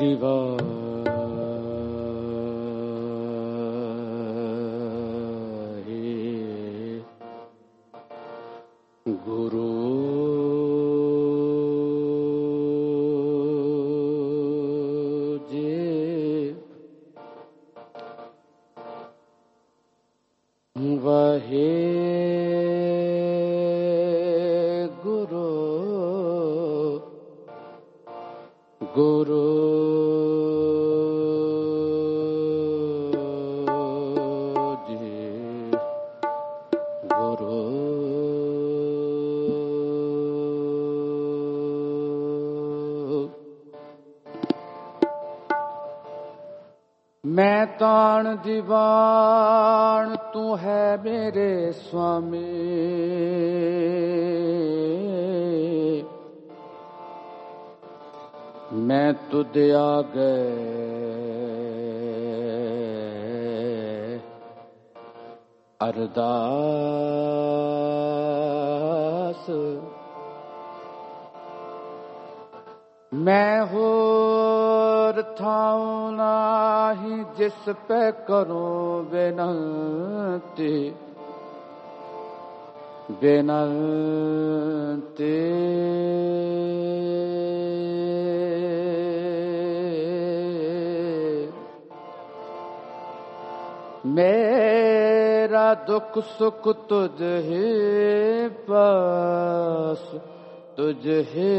ਸ੍ਰੀ ਵਾਹਿਗੁਰੂ ਜੀ। ਵਾਹਿਗੁਰੂ ਗੁਰੂ ਜੀ, ਗੁਰੂ ਮੈਂ ਤਾਣ ਦੀਵਾਨ ਤੂੰ ਹੈ ਮੇਰੇ ਸੁਆਮੀ, ਮੈਂ ਤੁਧ ਆਗੇ ਅਰਦਾਸ, ਮੈਂ ਹੋਰ ਥਾਉ ਨਾਹੀ ਜਿਸ ਪੈ ਕਰੂੰ ਬੇਨਤੀ, ਬੇਨਤੀ ਮੇਰਾ ਦੁੱਖ ਸੁਖ ਤੁਝ ਹੀ ਪਾਸ, ਤੁਝ ਹੀ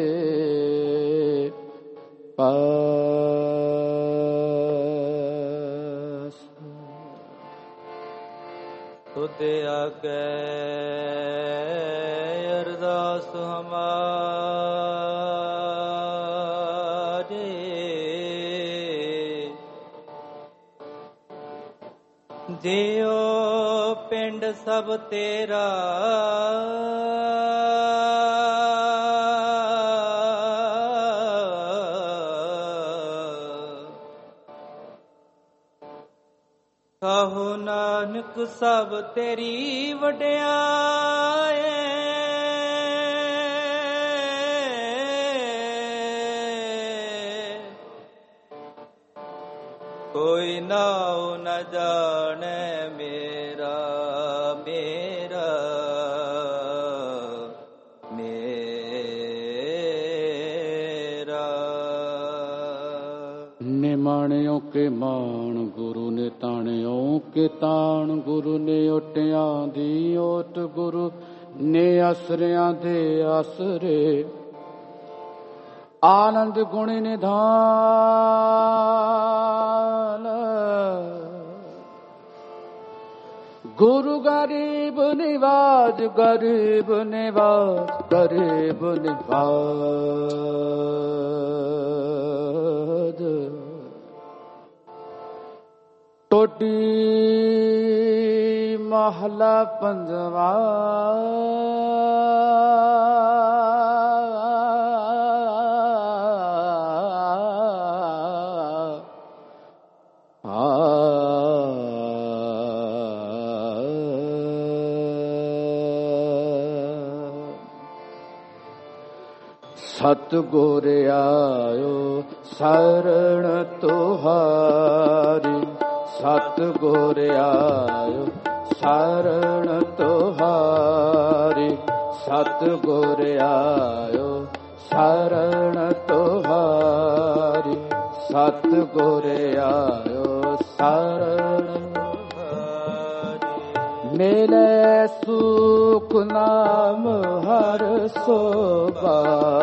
ਪਾਸ। ਤੁਧ ਆਗੇ ਅਰਦਾਸ ਹਮਾਰੀ, ਜਿਉ ਪਿੰਡ ਸਭ ਤੇਰਾ, ਕਹੋ ਨਾਨਕ ਸਭ ਤੇਰੀ ਵਡਿਆਈ, ਕੋਈ ਨਾਉ ਨ ਜਾਣੈ ਮੇਰਾ, ਮੇਰਾ ਮੇਰਾ। ਨਿਮਾਣਿਓ ਕੇ ਮਾਣ ਗੁਰੂ ਨੇ ਤਾਣਿਓ ਕੇ ਤਾਣ, ਗੁਰੂ ਨੇ ਓਟਿਆਂ ਦੀ ਓਟ, ਗੁਰੂ ਨੇ ਆਸਰਿਆਂ ਦੇ ਆਸਰੇ, ਆਨੰਦ ਗੁਣ ਨਿਧਾਨ। ਗੁਰੂ ਗਰੀਬ ਨਿਵਾਜ, ਗਰੀਬ ਨਿਵਾਜ, ਗਰੀਬ ਨਿਵਾਜ। ਟੋਡੀ ਮਹਲਾ ਪੰਜਵਾ, ਸਤਿਗੁਰ ਆਇਓ ਸਰਣ ਤੁਹਾਰੀ, ਸਤਿਗੁਰ ਆਇਓ ਸਰਣ ਤੁਹਾਰੀ, ਸਤਿਗੁਰ ਆਇਓ ਸਰਣ ਤੁਹਾਰੀ, ਸਤਿਗੁਰ ਆਇਓ ਸਰਣ ਤੁਹਾਰੀ। ਮਿਲੇ ਸੁਖ ਨਾਮ ਹਰ ਸੋਭਾ,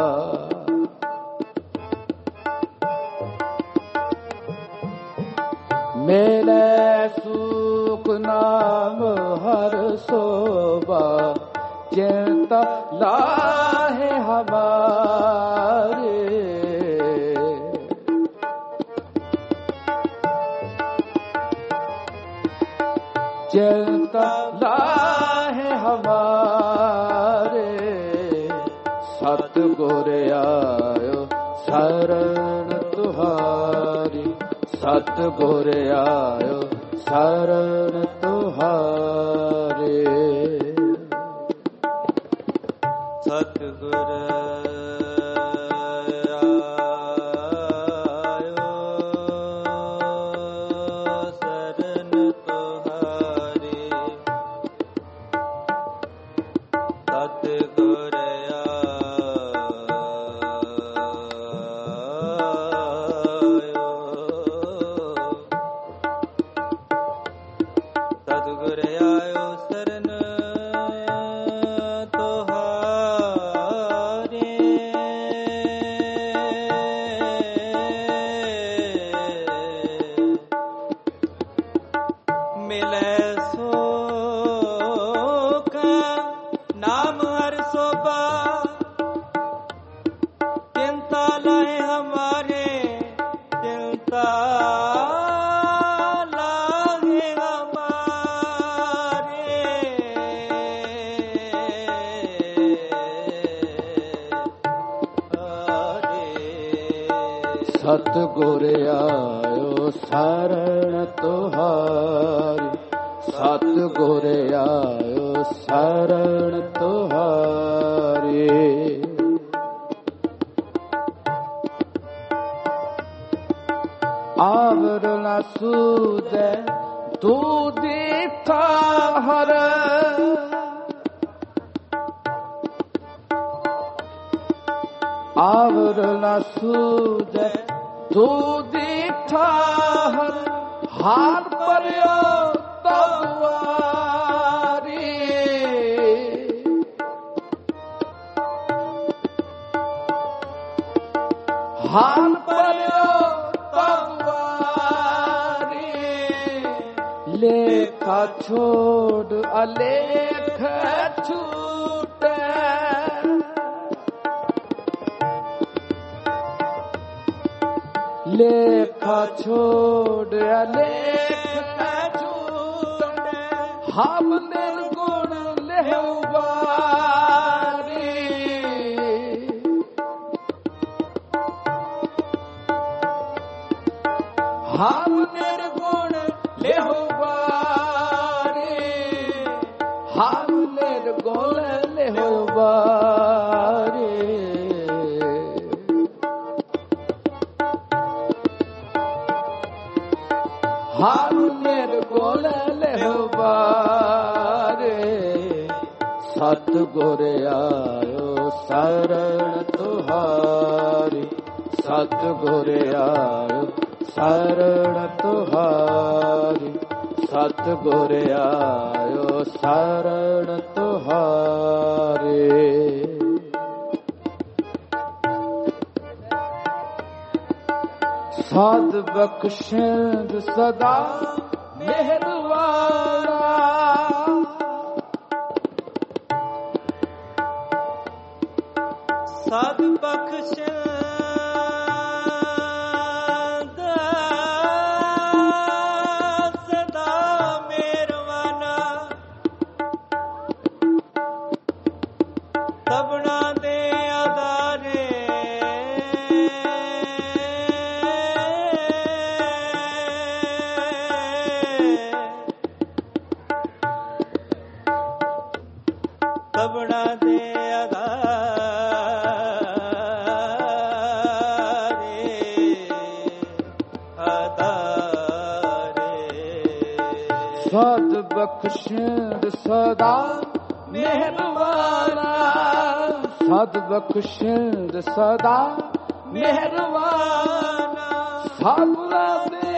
ਮਿਲੇ ਸੁਖ ਨਾਮ ਹਰ ਸੋਭਾ, ਚਿੰਤਾ ਲਾਹੇ ਹਮਾਰੇ, ਚਿੰਤਾ ਲਾਹੇ ਹਮਾਰੇ। ਸਤਿਗੁਰ ਆਇਓ ਸਰਣ ਤੁਹਾਰੀ, ਸਤਿਗੁਰ ਆਇਓ ਸਰਣ ਤੁਹਾਰੇ। ਸਤਿਗੁਰ सा लागे हमारे सतगुर आयो शरण तुहारी सतगुर आयो शरण तुहारी आवर न सूझे तू दीठा हर आवर न सूझे तू दीठा हर हाथ परियो तवारी हाथ परियो लेखा छोड़ अलेख छूटे लेखा छोड़ अलेख छूटे हम निर्गुण लेवारी हम निर्गुण लेवारी हम निर्गुण लेवारी हम निर्गुण लेवारी सतगुर आयो शरण तुहारी सतगुर आयो शरण तुहारी सतगुर आयो शरण तुहारी साध बख्शिंद सदा मेहरवाना साध बख्शिंद साध बख्शिंद सदा मेहरवाना साध बख्शिंद सदा मेहरवाना साधुरा दे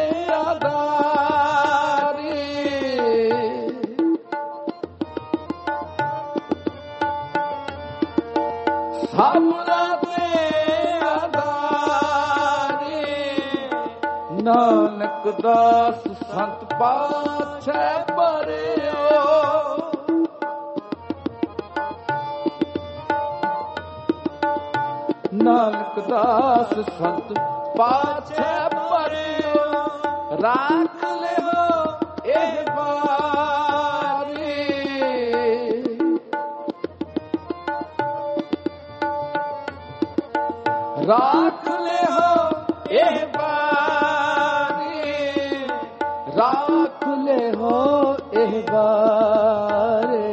आधारी साधुरा दे आधारी नानक दास संत पाछे परियो नानक दास संत पाछे परियो राख ले हो एह बारी राख ले हो एह राख ले हो एह बारे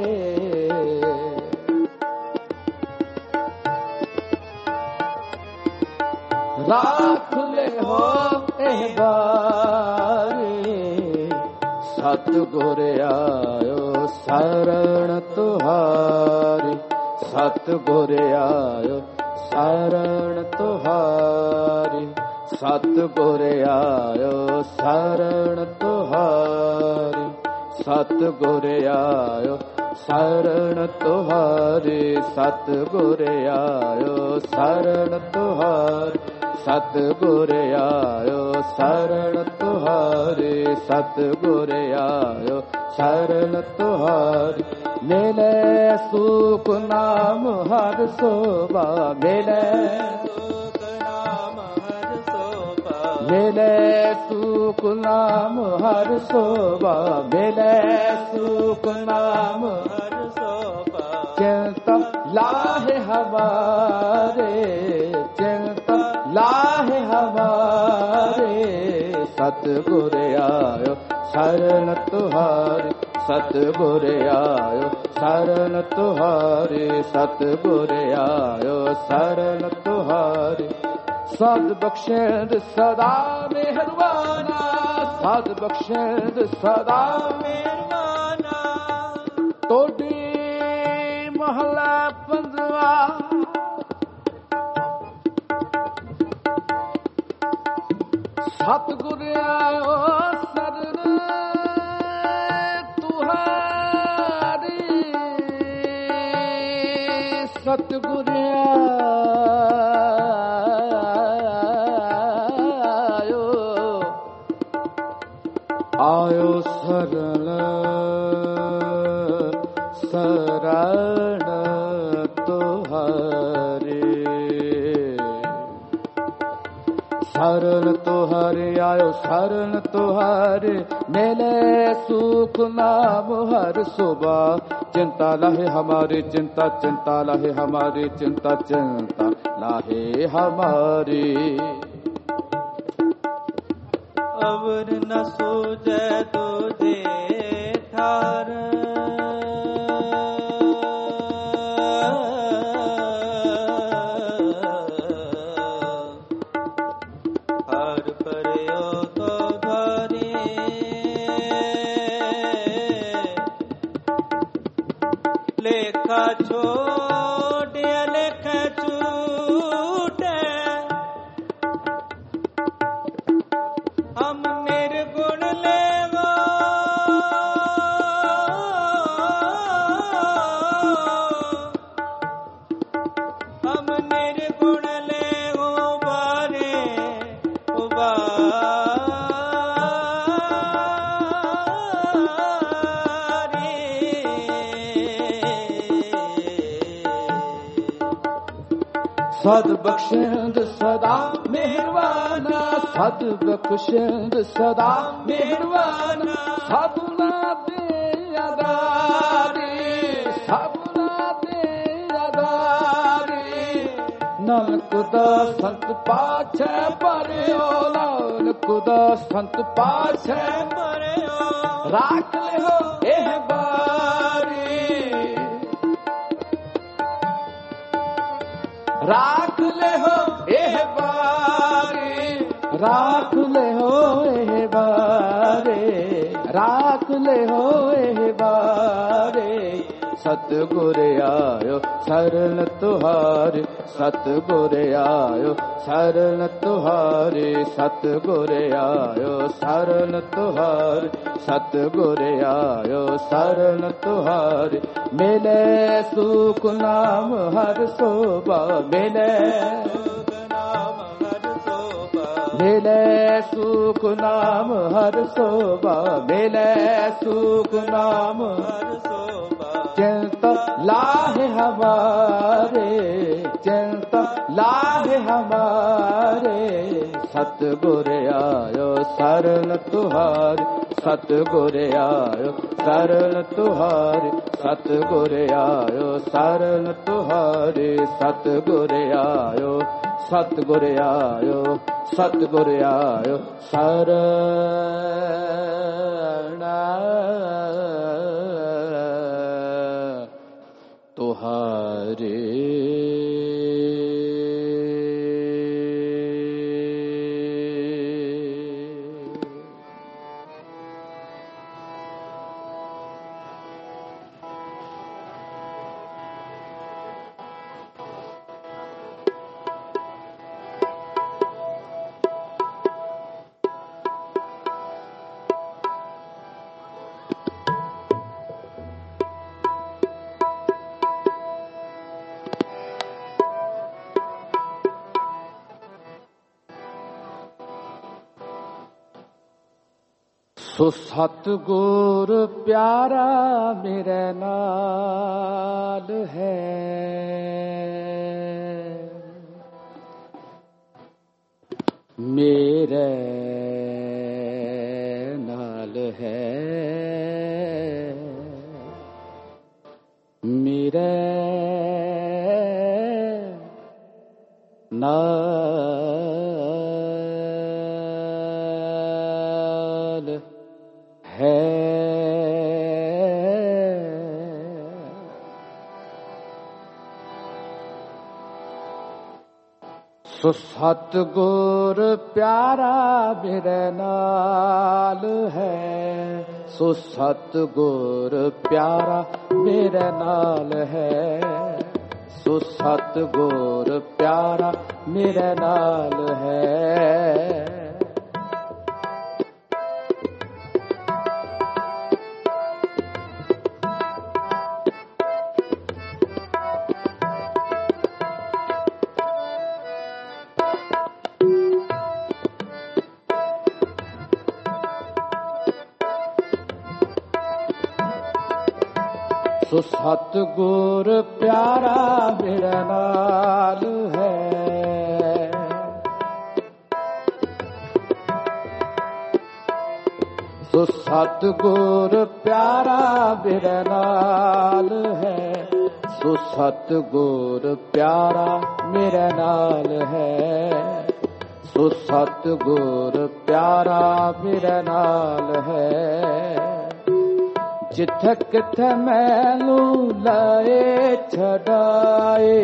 राख ले हो एह बारे सतगुर आयो शरण तुहारी सतगुर आयो शरण तुहारी सतगुर आयो शरण तुहारी सतगुर आयो शरण तुहारी सतगुर आयो शरण तुहारी सतगुर आयो शरण तुहारी सतगुर आयो शरण तुहारी मिले सुख नाम हर सोबा मिले ਮਿਲੇ ਸੁਖ ਨਾਮ ਹਰ ਸੋਭਾ, ਮਿਲੇ ਸੁਖ ਨਾਮ ਹਰ ਸੋਭਾ। ਚਿੰਤਾ ਲਾਹੇ ਹਮਾਰੇ, ਚਿੰਤਾ ਲਾਹੇ ਹਮਾਰੇ, ਸਤਿਗੁਰ ਆਇਓ ਸ਼ਰਨ ਤੁਹਾਰੀ, ਸਤਿਗੁਰ ਆਇਓ ਸ਼ਰਨ ਤੁਹਾਰੀ, ਸਤਿਗੁਰ ਆਇਓ ਸ਼ਰਨ ਤੁਹਾਰੀ। ਸਦ ਬਖਸ਼ਿੰਦ ਸਦਾ ਮਿਹਰਬਾਨਾ, ਸਦ ਬਖਸ਼ਿੰਦ ਸਦਾ ਮਿਹਰਬਾਨਾ। ਟੋਡੀ ਮਹਲਾ ਪੰਜਵਾ। ਸਤਿਗੁਰ ਆਇਓ ਸ਼ਰਨ ਤੁਹਾਰੀ, ਸਤਿਗੁਰ ਆਇਓ ਸਰਣ ਸਰਣ ਤੁਹਾਰੇ, ਸ਼ਰਨ ਤੁਹਾਰੇ ਆਇਓ ਸ਼ਰਨ ਤੁਹਾਰੇ। ਮਿਲੇ ਸੁਖ ਨਾਮ ਹਰ ਸੋਭਾ, चिंता लाहे हमारी चिंता, चिंता लाहे हमारी चिंता, चिंता लाहे हमारी। अवर न सूझे तुझे ठार, हार पर्यो तो धारी, लेखा छोड़ लेखा छूटे, हम निर्गुण लेवा हम निर्गुण लेवो बारे सद बख्शिंद सदा मेहरबाना, सद बख्शिंद सदा मेहरबाना। सबना दे अदारी, सबना दे अदारी। नानक दा संत पाछे परियो, नानक दा संत पाछे परियो, राख लियो एह बारी, राख ले हो एह बारे, राख ले हो एह बारे, राख ले हो एह बारे। सतगुर आयो शरण तुहारे, सतगुर आयो शरण तुहारे, सतगुर आयो शरण तुहारे, सतगुर आयो शरण तुहारे। मिले सुख नाम हर शोभा, मिले सुख नाम हर शोभा, मिले सुख नाम हर शोभा, मिले सुख नाम हर शोभा। चिंता लाहे हमारे, चिंता लाहे हमारे। सतगुर आयो शरण तुहारे, सतगुर आयो शरण तुहारे, सतगुर आयो शरण तुहारे, सतगुर आयो, सतगुर आयो, सतगुर आयो शरण तुहारे। सो सतगुर प्यारा मेरे नाल है, मेरे नाल है, मेरे नाल है। सो सतगुर प्यारा मेरे नाल है, सो सतगुर प्यारा मेरे नाल है, सो सतगुर प्यारा मेरे नाल है। सो सतगुर प्यारा मेरे नाल है, सो सतगुर प्यारा मेरे नाल है, सो सतगुर प्यारा मेरे नाल है, सो सतगुर प्यारा मेरे नाल है। जिथे किथे मैनू लाए छड़ाए,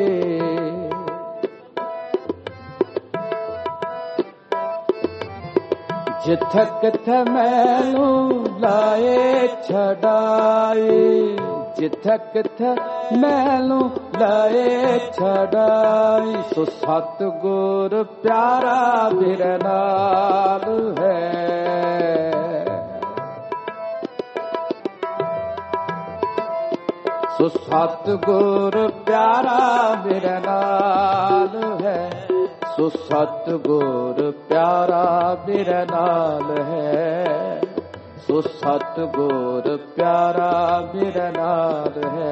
जिथे किथे मैनू लाए छड़ाए, जिथे किथे मैनू लाए छड़ाए। सो सतगुर प्यारा मेरे नाल है, सो सतगुर प्यारा मेरे नाल है, सो सतगुर प्यारा मेरे नाल है, सो सतगुर प्यारा मेरे नाल है।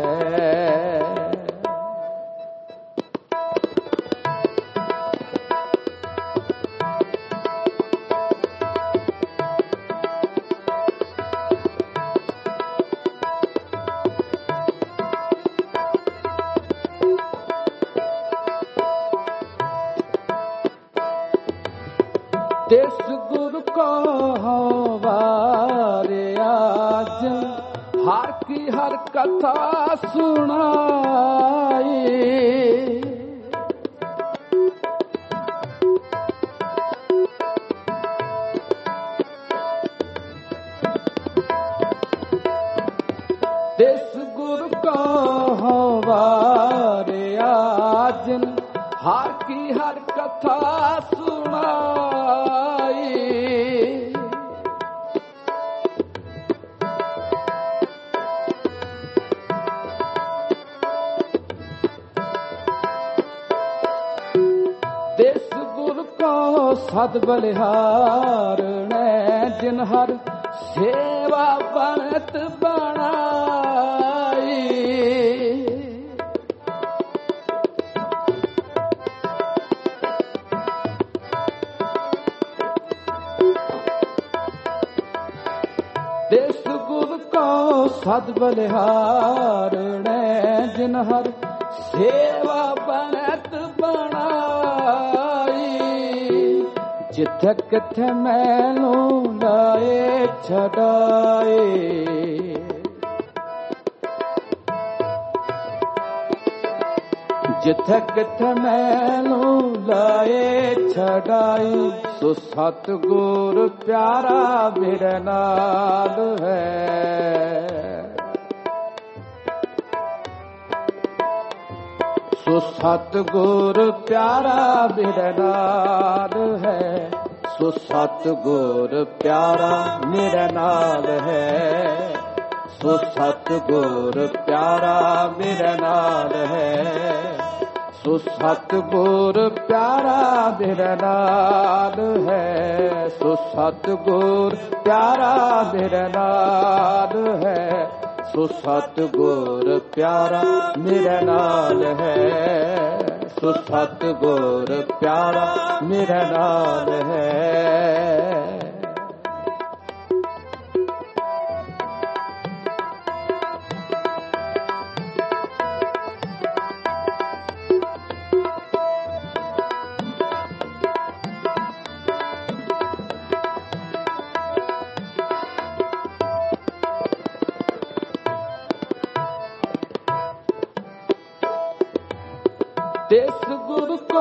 तिस गुरु को वारे आज हर की हर कथा सुनाई, तिस गुरु को वारे आज हर की हर कथा सुनाई। तिस गुरु को सद बलिहार ने जिन हर सेवा बनत बनाई, तिस गुरु को सद बलिहार ने जिन हर सेवा बनत बनाई। जिथे किथे मैनू लाए छड़ाए, जिथे किथे मैनू लाए छड़ाई। सो सतगुर प्यारा मेरे नाल है, सो सतगुर प्यारा मेरे नाल है, सो सतगुर प्यारा मेरे नाल है, सो सतगुर प्यारा मेरे नाल है, सो सतगुर प्यारा मेरे नाल है, सो सतगुर प्यारा मेरे नाल है, सो सतगुर प्यारा मेरे नाल है, ਸੋ ਸਤਿਗੁਰ ਪਿਆਰਾ ਮੇਰੇ ਨਾਲ ਹੈ। तिस गुरु को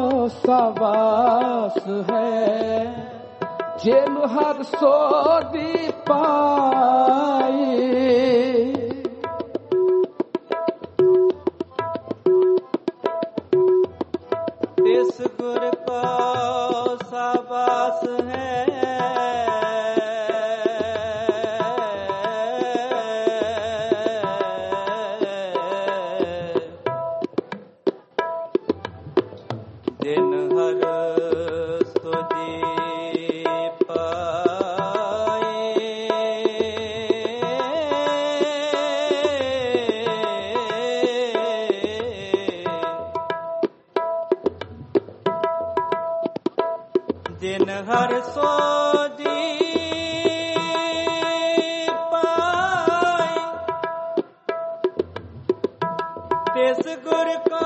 सावास है जिन हर सोदी पाई। तिस गुरु को सावास है जिन हर स्तुति पाए। जिन हर स्तुति पाए तिस गुर को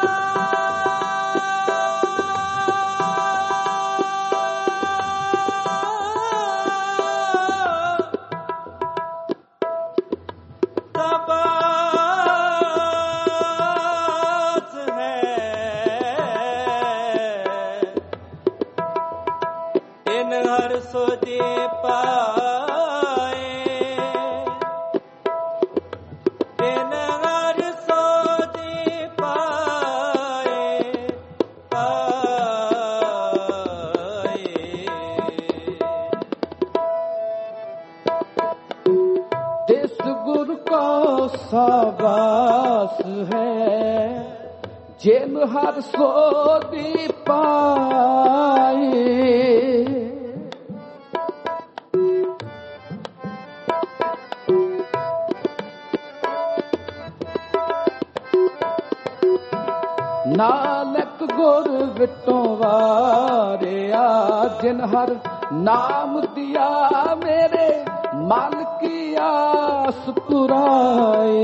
हर सोदे पाए। बिन हर सोदे पाए पाए। तिस गुरु को सावास है जिन हर सोदी पाए। नानक गुर विटों वारिया जिन हर नाम दिया मेरे मन की आस पुराई।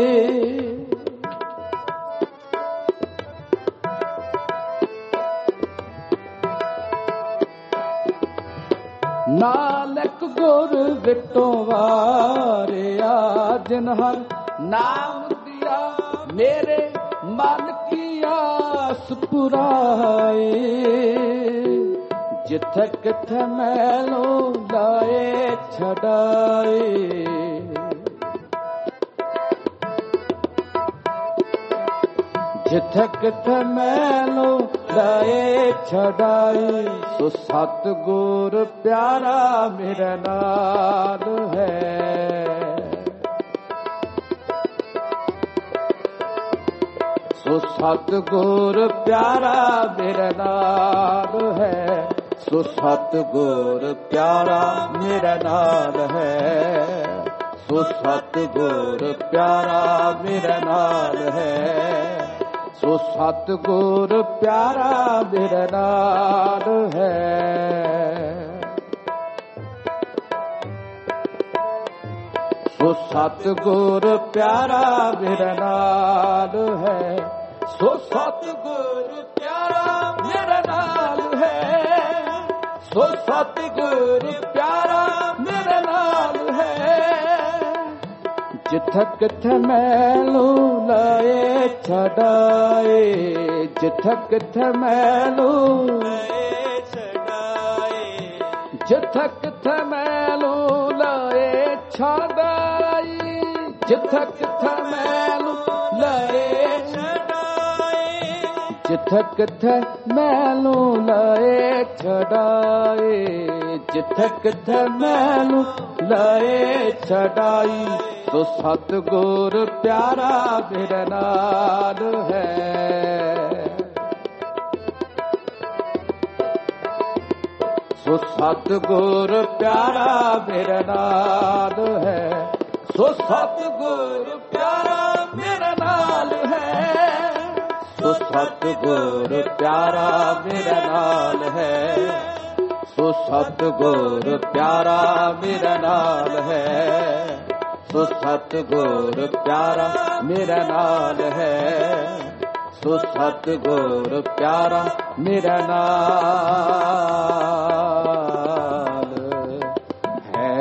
नानक गुर विटों वारिया जिन हर नाम दिया मेरे मन की आस पुराई। जिथे किथे मैलो लाए छड़ाए। जिथे किथे मैलो लाए छड़ाए। सो सतगुर प्यारा मेरे नाल है। सो सतगुर प्यारा मेरे नाल है। सो सतगुर प्यारा मेरे नाल है। सो सतगुर प्यारा मेरे नाल है। सो सतगुर प्यारा मेरे नाल है। सो सतगुर प्यारा मेरे नाल है। सो सतगुर प्यारा मेरे नाल है। सो सतगुर प्यारा मेरे नाल है। जिथे किथे मैलू लाए छड़ाए। जिथे किथे मैलू छड़ाए। जिथे किथे मैलू लाए छड़ाई। जिथे किथे मैलू लाए जिथे किथे मैलू लाए छड़ाए। जिथे किथे मैलू लाए छड़ाई। तो सतगुर प्यारा मेरे नाल है। सो सतगुर प्यारा मेरे नाल है। सो सतगुर प्यारा मेरे नाल है। सो सतगुर प्यारा मेरा नाल है, सो सतगुर प्यारा मेरा नाल है, सो सतगुर प्यारा मेरा नाल है, सो सतगुर प्यारा मेरा नाल है।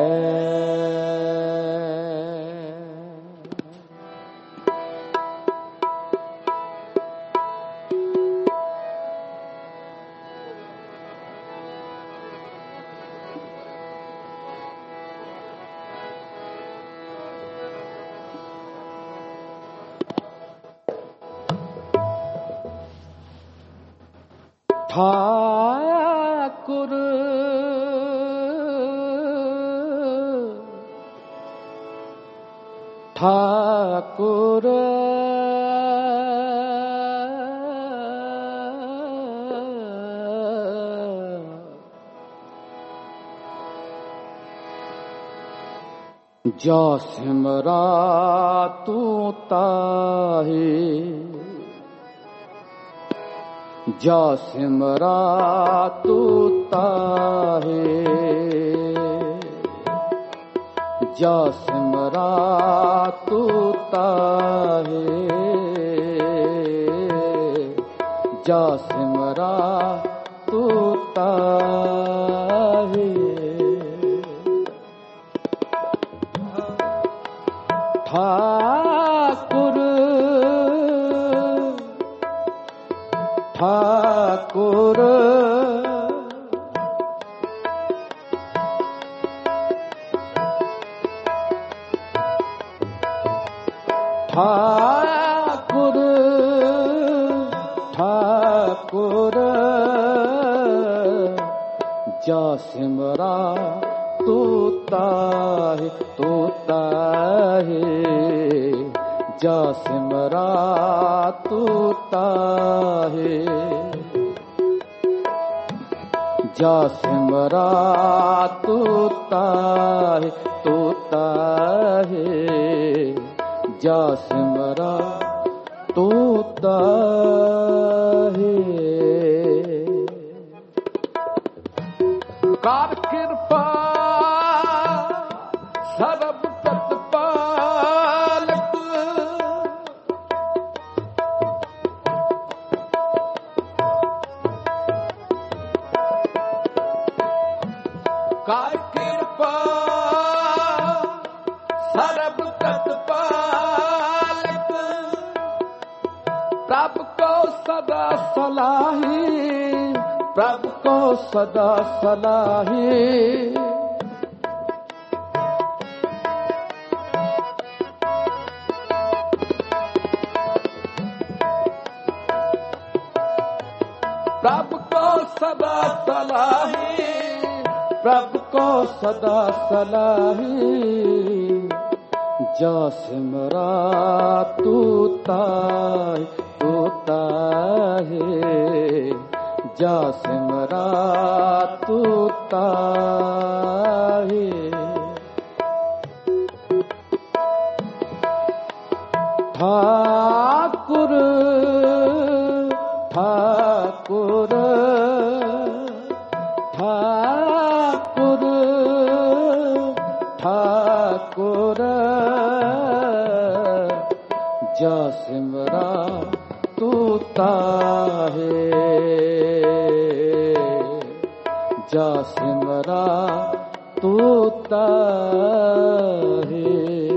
ठाकुर ठाकुर जा सिमरा तू ताही, जा सिमरा तू ताहे, जा सिमरा तू ताहे, जा सिमरा तू ताहे। ठाकुर ठाकुर ठाकुर ठाकुर जा सिमरा तू ताहे, तू ताहे, जा सिमरा तू ताहे, जा सिमरा तू ताहे, तू ताहे, जा सिमरा तू ताहे। कर कृपा सर्व तत्पालक, कर कृपा सर्व तत्पालक, प्रभु को सदा सलाही, प्रभु को सदा सलाही, प्रभु को सदा सलाही, प्रभु को सदा सलाही, जा सिमरा तू ताहे, तू ताहे, जा सिमरा तू ताहे। ठाकुर ठाकुर ठाकुर ठाकुर जा सिमरा तू ताहे, जा सिमरा तू ताहे।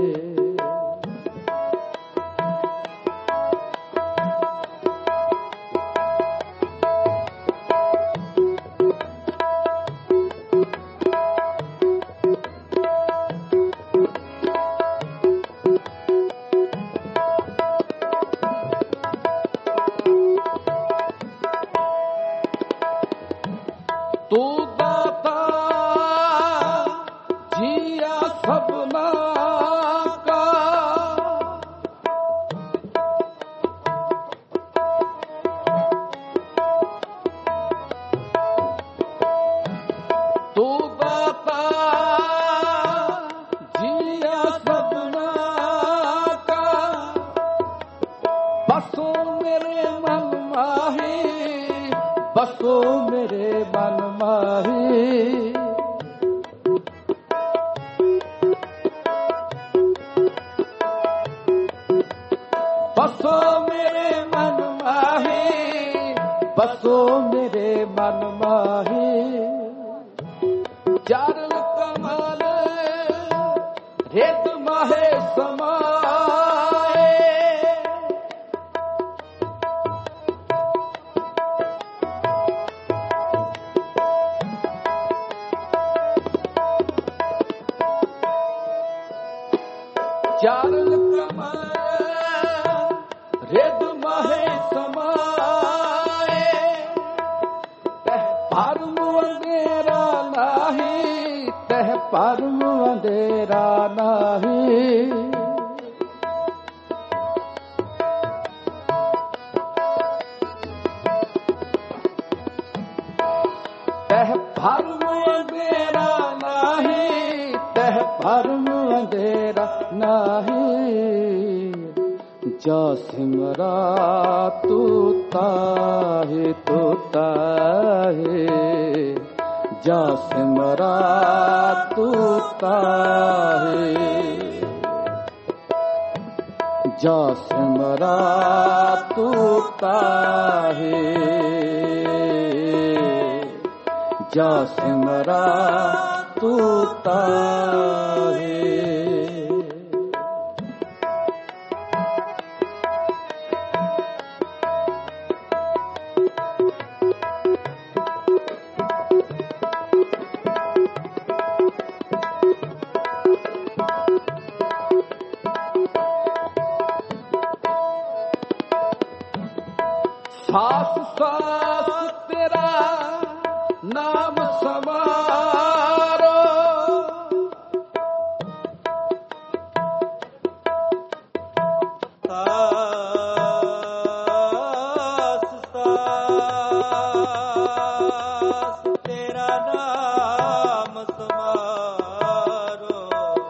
तू दाता जिया सबना का, तू दाता जिया सबना का, बसो मेरे मन ਸੋ ਮੇਰੇ ਮਨ ਮਾਹੀ। ਚਰਨ ਕਮਲ ਰਿਦ ਮਾਹੇ ਸਮਾਏ। ਚਰਨ ਕਮਲ ਰਿਦ ਮਾਹੇ ਸਮਾਏ। ਤਹ ਭਰਮ ਅੰਧੇਰਾ ਨਾਹੀ, ਤਹ ਭਰਮ ਅੰਧੇਰਾ ਨਾਹੀ। ਤਹ ਭਰਮ ਅੰਧੇਰਾ ਨਾਹੀ, ਤਹ ਭਰਮ ਅੰਧੇਰਾ ਨਾਹੀ। ਜਾ ਸਿਮਰਾ ਤੂ ਤਾਹੇ ਤੂ ਤਾਹੇ। ਜਾ ਸਿਮਰਾ ਤੂ ਤਾਹੇ। ਜਾ ਸਿਮਰਾ ਤੂ ਤਾਹੇ। ਜਾ ਸਿਮਰਾ ਤੂ ਤਾਹੇ। ਸਾਸ ਸਾਸ ਤੇਰਾ ਨਾਮ ਸਮਾਰੋ। ਸਾਸ ਸਾਸ ਤੇਰਾ ਨਾਮ ਸਮਾਰੋ।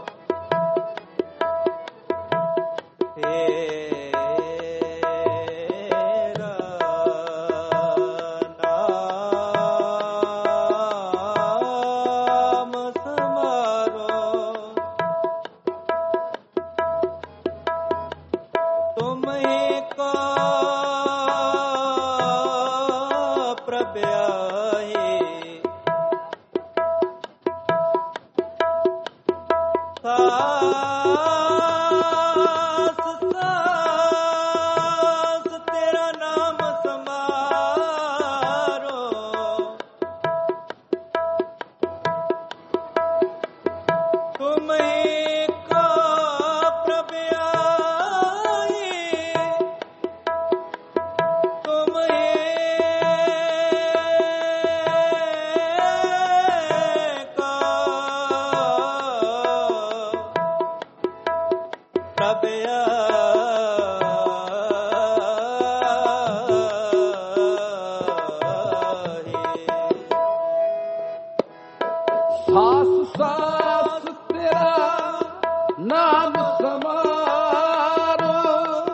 ਸਾਸ ਸਾਸ ਤੇਰਾ ਨਾਮ ਸਮਾਰੋ।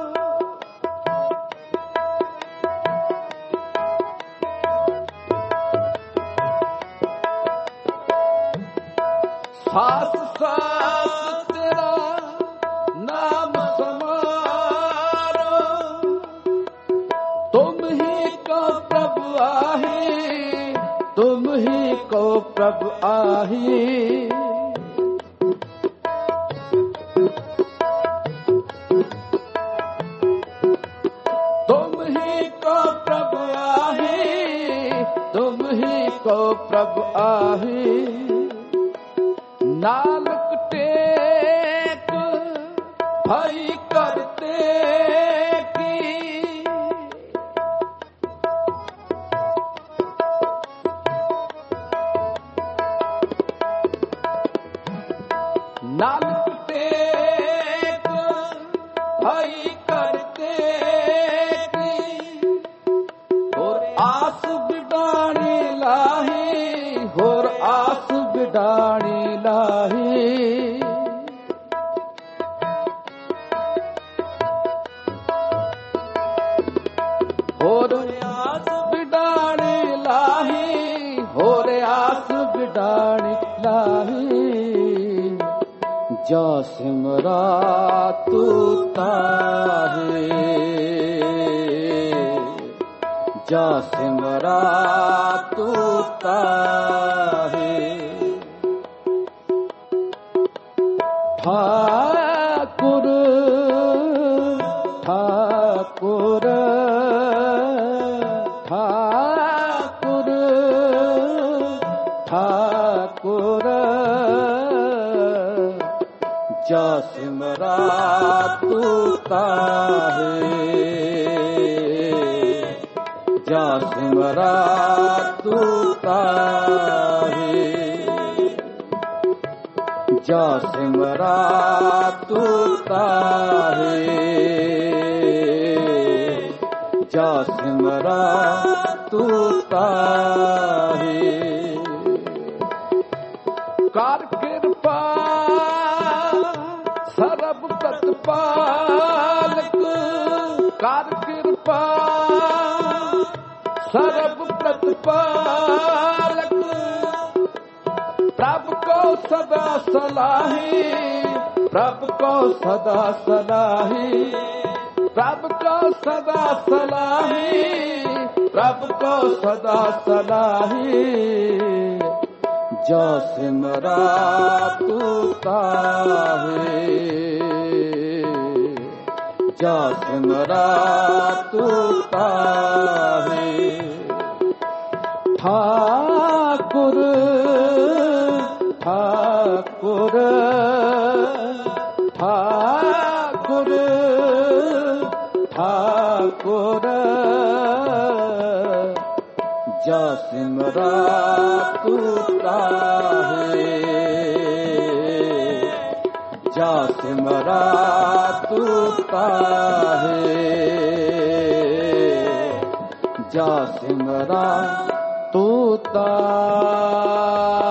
ਸਾਸ ਸਾਸ ਤੇਰਾ ਨਾਮ ਸਮਾਰੋ। ਤੁਮ ਹੀ ਕੋ ਪ੍ਰਭ ਆਹੀ, ਤੁਮ ਹੀ ਕੋ ਪ੍ਰਭ ਆਹੀ। ਤੁਮ ਹੀ ਕੋ ਪ੍ਰਭ ਆਹੀ, ਤੁਮ ਹੀ ਕੋ ਪ੍ਰਭ ਆਹੀ। ਨਾਨਕ ਟੇਕ ਭਾਈ ਕਰਤੇ ਕੀ। ਨਾਨਕ ਟੇਕ ਭਾਈ ਕਰਤੇ ਕੀ। ਹੋਰ ਆਸ ਬਿਡਾਣੀ ਲਾਹੀ, ਹੋਰ ਆਸ ਬਿਡਾਣੀ ਲਾਹੀ। ਹੋਰ ਆਸ ਬਿਡਾਣੀ ਲਾਹੀ, ਹੋਰ ਆਸ ਬਿਡਾਣੀ ਲਾਹੀ। ਜਾ ਸਿਮਰਾ ਤੂ ਤਾਹੇ, ਜਾ ਸਿਮਰਾ ਤੂੰ ਤਾਹੇ। ਠਾਕੁਰ ਠਾਕੁਰ ਠਾਕੁਰ ਠਾਕੁਰ ਜਾ ਸਿਮਰਾ ਤੂੰ ਤਾਹੇ। ਜਾ ਸਿਮਰਾ ਤੂੰ ਤਾਹੇ। ਜਾ ਸਿਮਰਾ ਤੂੰ ਤਾਹੇ। ਜਾ ਸਿਮਰਾ ਤੂੰ ਤਾਹੇ। ਕਰ ਕਿਰਪਾ ਸਰਬ ਪ੍ਰਤਪਾਲਕ। ਕਰ ਕਿਰਪਾ ਸਰਬ ਪ੍ਰਤਪਾਲਕ। ਪ੍ਰਭ ਕੋ ਸਦਾ ਸਲਾਹੀ। ਪ੍ਰਭ ਕੋ ਸਦਾ ਸਲਾਹੀ। ਪ੍ਰਭ ਕੋ ਸਦਾ ਸਲਾਹੀ। ਪ੍ਰਭ ਕੋ ਸਦਾ ਸਲਾਹੀ। ਜਾ ਸਿਮਰਾ ਤੂੰ ਤਾਹੇ। ਜਾ ਸਿਮਰਾ ਤੂੰ ਤਾਹੇ। ਠਾਕੁਰ ਠਾਕੁਰ ਠਾਕੁਰ ਠਾਕੁਰ ਜਾ ਸਿਮਰਾ ਤੂੰ ਤਾਹੇ। ਜਾ ਸਿਮਰਾ ਤੂੰ ਤਾਹੇ। ਜਾ ਸਿਮਰਾ ਤੂੰ ਤਾਹੇ।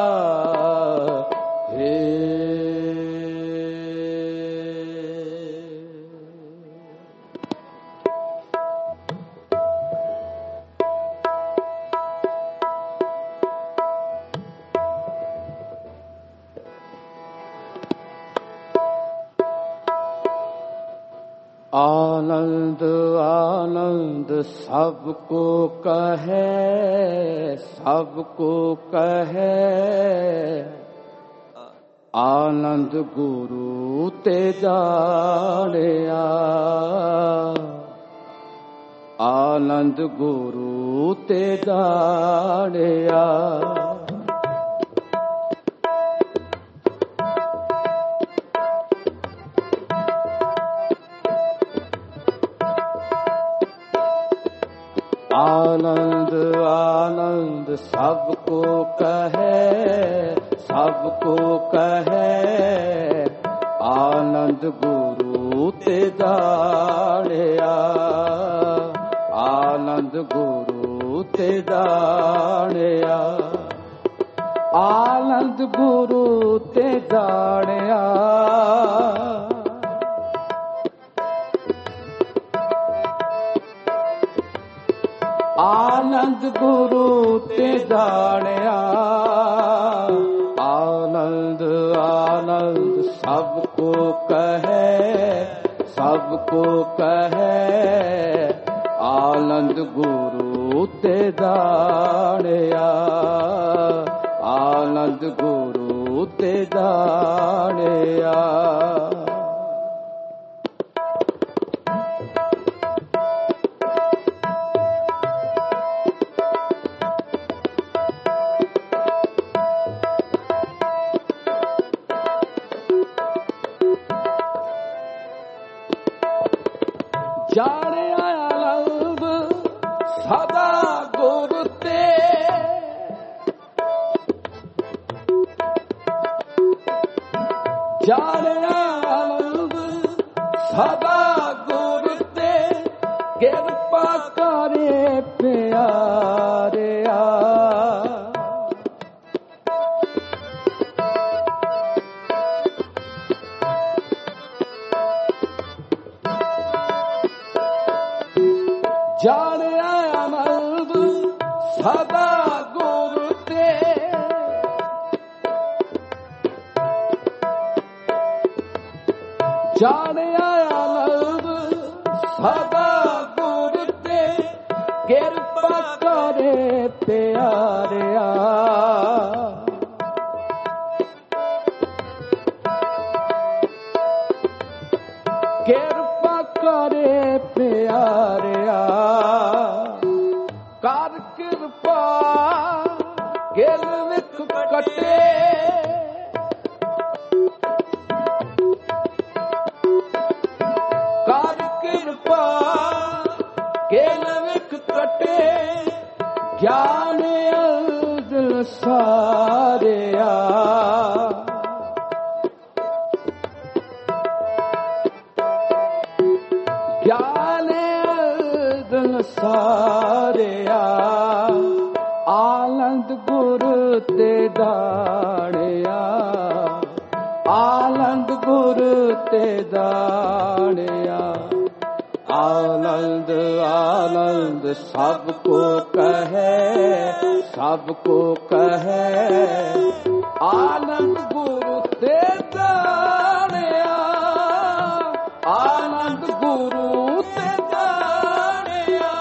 आनंद आनंद सबको कहे। सबको कहे आनंद गुरु ते जानिया। आनंद गुरु ते जानिया। आनंद आनंद सबको कहे। सबको कहे आनंद गुरु ते जानिया। आनंद गुरु ते जानिया। आनंद गुरु ते जानिया। आनंद गुरु ते जानिया। आनंद आनंद सबको कहे। सबको कहे आनंद गुरु ते जानिया। आनंद गुरु ते जानिया। जानिया आनंद सदा गुरु ते। जानिया आनंद सदा गुरु ते। किरपा करे प्यारिया। जानिया आनंद सदा गुरु ते। जानिया आनंद सदा गुरु ते। किरपा करे प्यारिया, किरपा करे प्यारिया, कर कृपा गिल विख कटे, कर कृपा गिल विख कटे, ज्ञान अल सारिया, ज्ञान अल सारिया, आनंद गुरु ते दाणिया, आनंद गुरु ते दाणिया, आनंद आनंद सबको कहे, सबको कहे, आनंद गुरु ते दाणिया, आनंद गुरु ते दाणिया,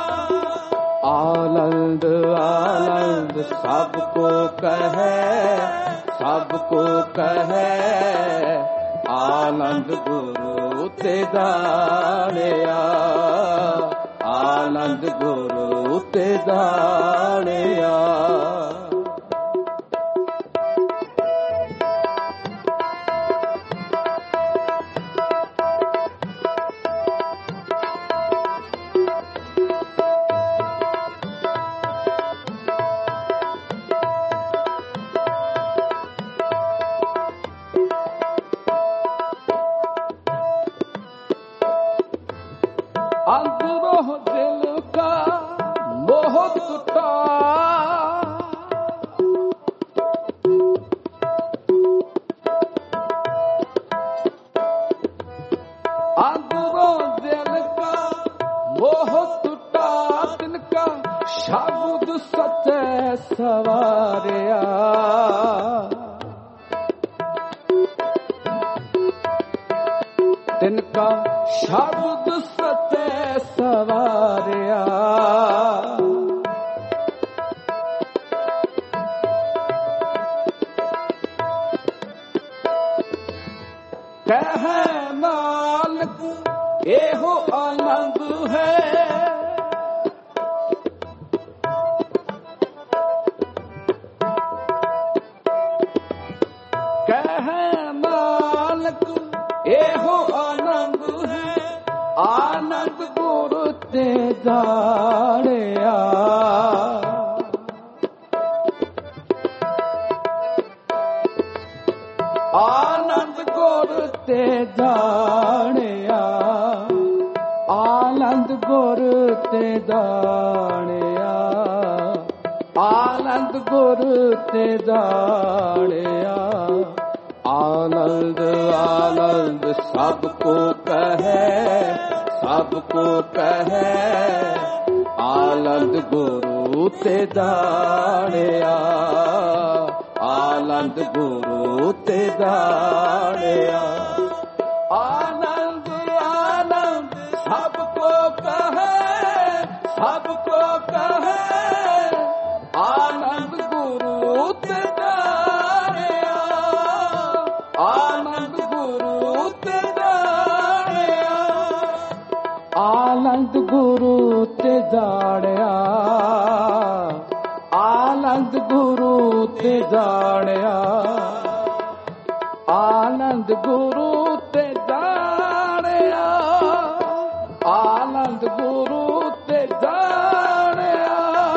आनंद आनंद सबको कहे, सबको कहे, आनंद गुरु ते दाणिया, आनंद गुरु ते दाणिया। अंदरों दिल का मोह टूटा, अंदरों दिल का मोह टूटा, तिनका शब्द सच्चे सवारिया, तिनका शब्द सते सवारिया, कह नानक एहो आनंद है, कह नानक एहो आनंद है, आनंद गुरु ते दाणिया, आनंद गुरु ते दाणिया, आनंद गुरु ते दाणिया, आनंद गुरु ते दाणिया, आनंद आनंद सबको कहे, सबको कहे, आनंद गुरु ते दाणिया, आनंद गुरु ते दाणिया, आनंद आनंद सबको कहे, सबको कहे, आनंद गुरु ते दाणिया, आनंद गुरु ते दाणिया, आनंद गुरु ते दाणिया, आनंद गुरु ते दाणिया, आनंद गुरु ते दाणिया, आनंद गुरु ते दाणिया,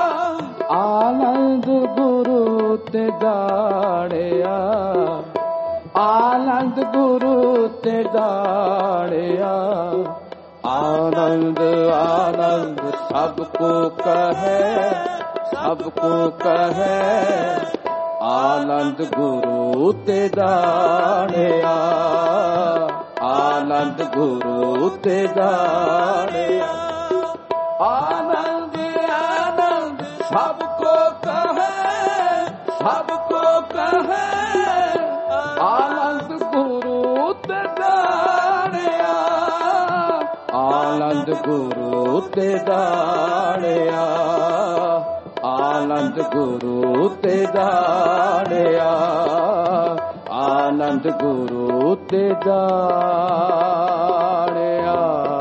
आनंद गुरु ते दाणिया, आनंद गुरु ते दाणिया, आनंद आनंद सबको कहे, सबको कहे, आनंद गुरु ते दाणिया, आनंद गुरु ते दाणिया, आनंद आनंद सबको कहे, सबको कहे, आनंद गुरु ते दाणिया, आनंद गुरु ते दाणिया, आनंद गुरु ते जानिया, आनंद गुरु ते जानिया।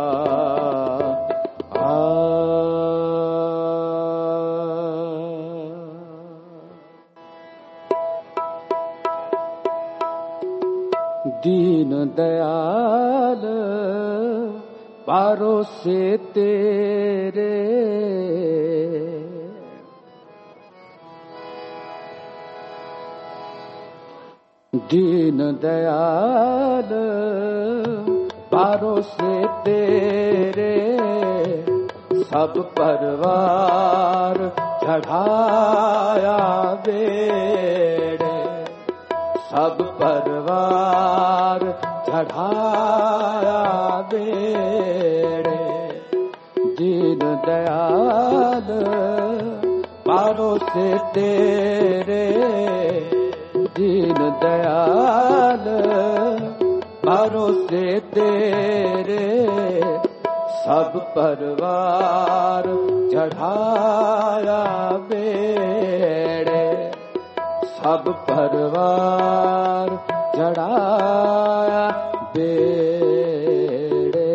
दीन दयाल भरोसे तेरे, दीन दयाल भरोसे तेरे, सब परवार चढ़ाया बेड़े, सब परवार चढ़ाया बेड़े। दीन दयाल भरोसे तेरे, दीन दयाल भरोसे तेरे, सब परवार चढ़ाया बेड़े, सब परवार चढ़ाया बेड़े।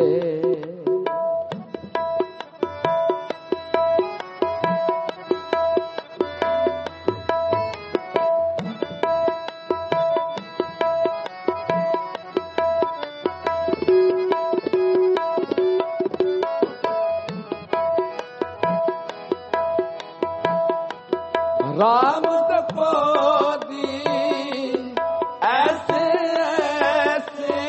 राम तपोदी ऐसे ऐसे,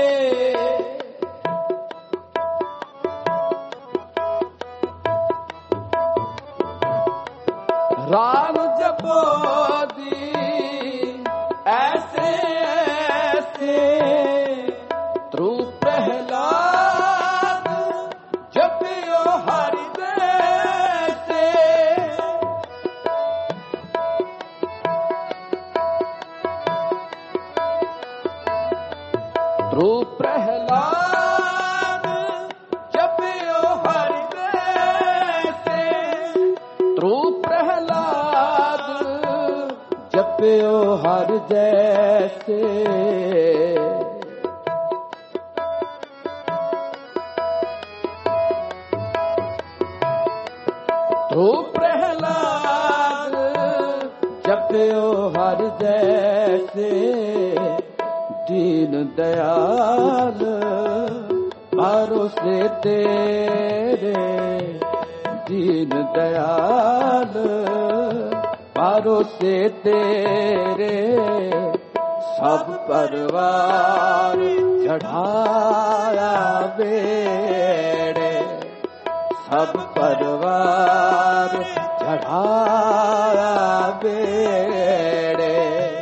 राम जपोदी ऐसे ऐसे, ध्रुव प्रहलाद जपियो हरि जैसे, ध्रुव प्रहलाद जपियो हरि जैसे, ध्रुव प्रहलाद जपियो हरि जैसे। ध्रुव प्रहलाद जपियो हरि जैसे, दीन दयाल भरोसे तेरे, दीन दयाल भरोसे तेरे, सब परवार चढ़ाया बेड़े, सब परवार चढ़ाया बेड़े।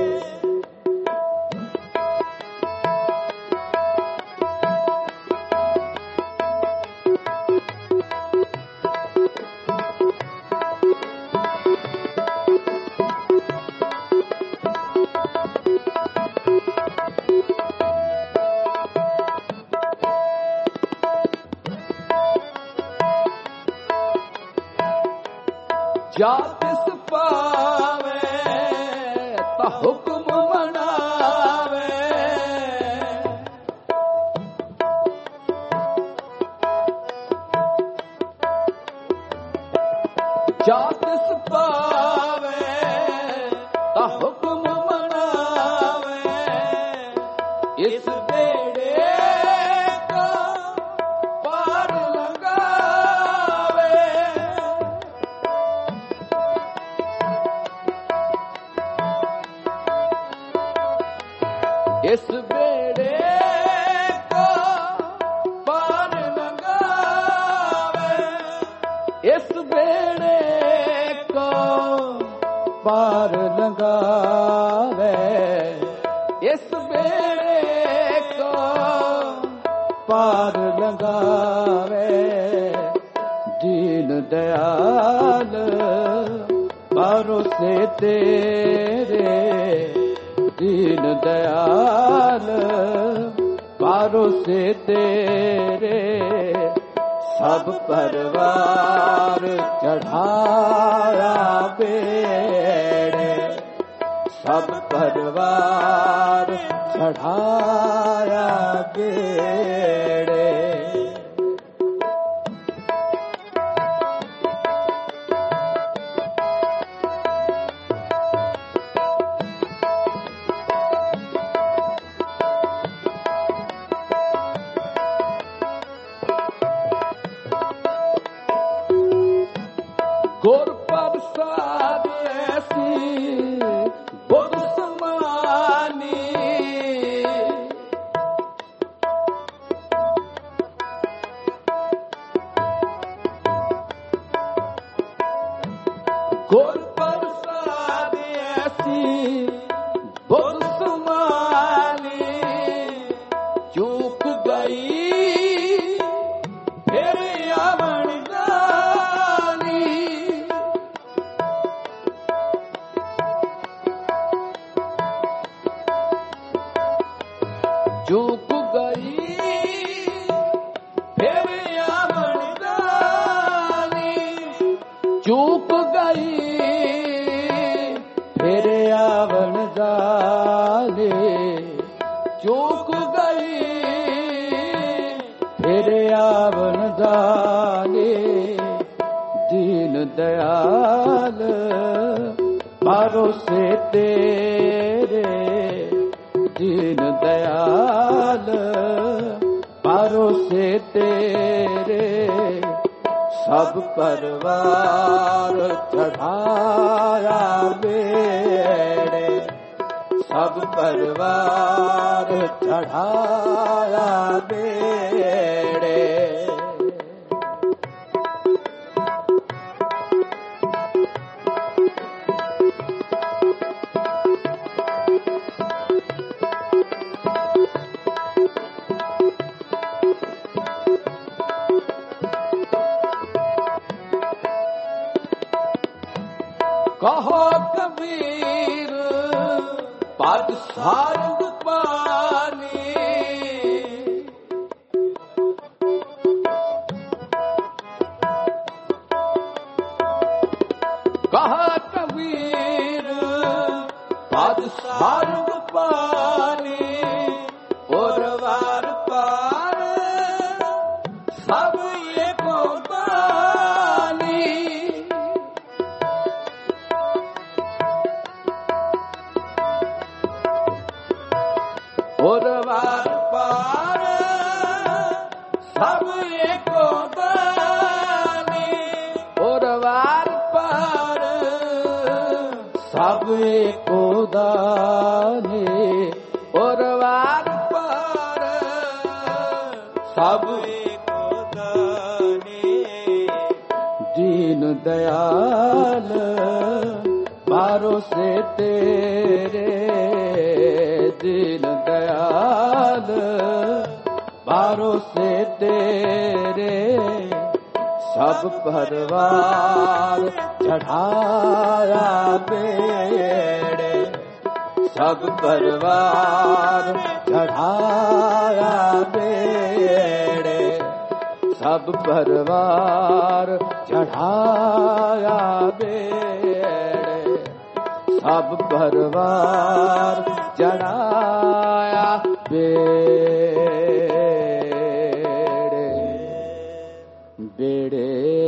जातिस पावे ता हुक्म मनावे, जातिस पावे ता हुक्म मनावे, इस बेड़े का पार लगावे, इस बेड़े को पार लगावे, इस बेड़े को पार लगावे, इस बेड़े को पार लगावे। दीन दयाल भरोसे तेरे, दीन दयाल भरोसे तेरे, ਸਭ ਪਰਵਾਰ ਚੜਾਇਆ ਬੇੜੇ, ਸਭ ਪਰਵਾਰ ਚੜਾਇਆ ਬੇੜੇ। ਗੁਰ ਪ੍ਰਸਾਦ ਐਸੀ ਬੁੱਧ ਸਮਾਨੀ, ਗੁਰ ਪ੍ਰਸਾਦ ਐਸੀ ਬੁੱਧ ਸਮਾਨੀ, ਚੂਕ ਗਈ ਫਿਰ ਆਵਣ ਚੂਕ ਗਈ ਫਿਰ ਆਵਣ ਜਾਨੀ, ਚੂਕ ਗਈ ਫਿਰ ਆਵਣ ਜਾਨੀ, ਚੂਕ ਗਈ ਫਿਰ ਆਵਣ ਜਾਨੀ। ਦੀਨ ਦਿਆਲ ਭਰੋਸੇ ਤੇਰੇ, ਦੀਨ ਦਿਆਲ ਭਰੋਸੇ ਤੇਰੇ, ਸਭ ਪਰਵਾਰ ਚੜਾਇਆ ਬੇੜੇ, ਸਭ ਪਰਵਾਰ ਚੜਾਇਆ ਬੇੜੇ। ਕਹੋ ਕਬੀਰ ਪਦ ਸਾਰੰਗ ਪਾਨੀ, ਕਹਾ ਕਬੀਰ ਪਦ ਸਾਰੰਗ ਪਾਨੀ, ਔਰ ਵਾਰ ਪਾਰ ਸਭ ਏਕੋ ਦਾਨੀ। ਔਰ ਵਾਰ ਪਾਰ ਸਭ ਏਕੋ ਦਾਨੀ, ਔਰ ਵਾਰ ਪਾਰ ਸਭ ਏਕੋ ਦਾਨੀ, ਔਰ ਵਾਰ ਪਾਰ ਸਭ ਏਕੋ ਦਾਨੀ। ਦੀਨ ਦਿਆਲ ਭਰੋਸੇ ਤੇਰੇ, ਦੀਨ ਦਿਆਲ ਭਰੋਸੇ ਤੇਰੇ, ਸਭ ਪਰਵਾਰ ਚੜਾਇਆ ਬੇੜੇ, ਸਭ ਪਰਵਾਰ ਚੜਾਇਆ ਬੇੜੇ, ਸਭ ਪਰਵਾਰ ਚੜਾਇਆ ਬੇੜੇ, ਸਭ ਪਰਵਾਰ ਚੜਾਇਆ ਬੇੜੇ, ਬੇੜੇ।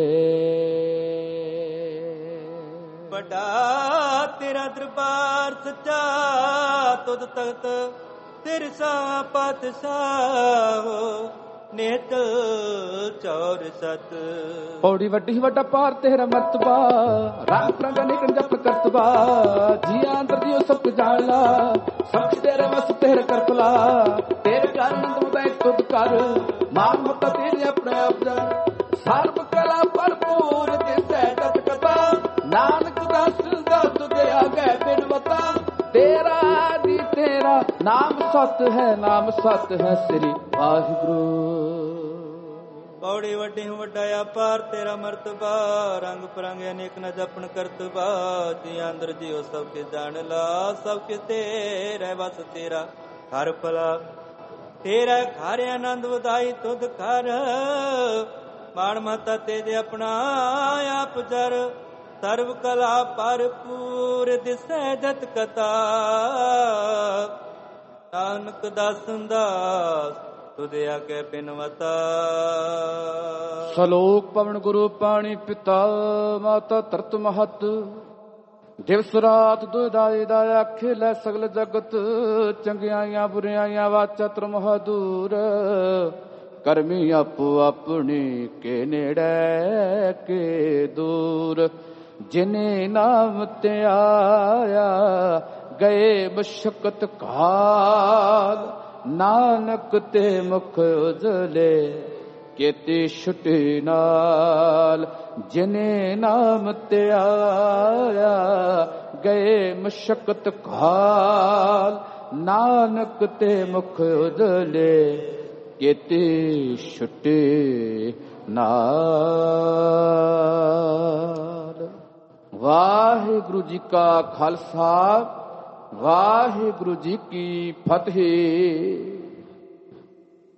ਵੱਡਾ ਤੇਰਾ ਦਰਬਾਰ ਸੱਚਾ, ਤੁਧ ਤਖਤ ਤਿਰਸਾ ਪਾਤਸ਼ਾਹ, ਨੇਤ ਚੌਰ ਸਤ। ਪੌੜੀ ਵੱਡੀ ਵੱਡਾ ਪਾਰ ਤੇਰਾ ਮਰਤਬਾ, ਰੰਗ ਰੰਗ ਨਿਕਲ ਜਪ ਕਰਤਬਾ, ਜੀਆਂ ਅੰਦਰ ਜੀਓ ਸਭ ਜਾਣ ਲਾ, ਸਭ ਤੇਰੇ ਵਸ ਤੇਰੇ ਕਰਤਲਾ, ਤੇਰੇ ਘਰ ਨੰਦ ਮੁਦਾਇ ਤੁਧ ਕਰ, ਮਾਨ ਮਤਾ ਤੇਰੇ ਆਪਣੇ ਆਪ ਜਾਣ, ਸਰਬ ਕਲਾ ਭਰਪੂਰ ਤਿਸੈ ਤਤ ਕਥਾ, ਨਾਨਕ ਦਾਸ ਦਾਸ ਤੁਝੇ ਆਗੇ ਬਿਨਵਤਾ, ਤੇਰਾ ਦੀ ਤੇਰਾ ਨਾਮ ਸਤ ਹੈ, ਨਾਮ ਸਤ ਹੈ ਸ੍ਰੀ ਵਾਹਿਗੁਰੂ। ਪੌੜੀ ਵੱਡੀ ਵੱਡਾ ਅਪਾਰ ਤੇਰਾ ਮਰਤਬਾ, ਰੰਗ ਪਰੰਗ ਅਨੇਕ ਨ ਜਪਨ ਕਰਤਬਾ, ਜੀ ਅੰਦਰ ਜੀਓ ਸਭ ਕੇ ਜਾਣ ਲਾ, ਸਭ ਕੇ ਤੇਰੇ ਵਸ ਤੇਰਾ ਹਰ ਭਲਾ, ਤੇਰਾ ਘਰ ਆਨੰਦ ਵਧਾਈ ਤੁਧ ਕਰ, ਮਾਣ ਮਹਤਾ ਤੇਜ ਆਪਣਾ ਆਪ ਜਰ ਸਰਬ ਕਲਾ ਭਰਪੂਰ ਦਿਸੈ ਜਤ ਕਥਾ ਨਾਨਕ ਦਾਸਨ ਦਾਸ ਤੁਧਿ ਆਗੇ ਬਿਨਵਤਾ ਸਲੋਕ ਪਵਨ ਗੁਰੂ ਪਾਣੀ ਪਿਤਾ ਮਾਤਾ ਧਰਤ ਮਹਤ ਦਿਵਸ ਰਾਤ ਦੁਇਦਾਈ ਦਾ ਆਖੇ ਲੈ ਸਗਲ ਜਗਤ ਚੰਗਿਆਈਆਂ ਬੁਰਿਆਈਆਂ ਵਾਚਾ ਤਰਮਹ ਦੂਰ ਕਰਮੀ ਆਪੋ ਆਪਣੀ ਕੇ ਨੇੜੇ ਕੇ ਦੂਰ ਜਿਨੇ ਨਾਮ ਤੇ ਆਇਆ ਗਏ ਮਸ਼ਕਤ ਕਾਲ ਨਾਨਕ ਤੇ ਮੁਖ ਉਜਲੇ ਕੀਤੀ ਛੁਟੀ ਨਾਲ ਜਿਨੇ ਨਾਮ ਤੇ ਆਇਆ ਗਏ ਮਸ਼ਕਤ ਕਾਲ ਨਾਨਕ ਤੇ ਮੁਖ ਉਜਲੇ ਕੀਤੀ ਛੁਟੀ ਨਾਲ। ਵਾਹਿਗੁਰੂ ਜੀ ਕਾ ਖਾਲਸਾ ਵਾਹਿਗੁਰੂ ਜੀ ਕੀ ਫਤਿਹ।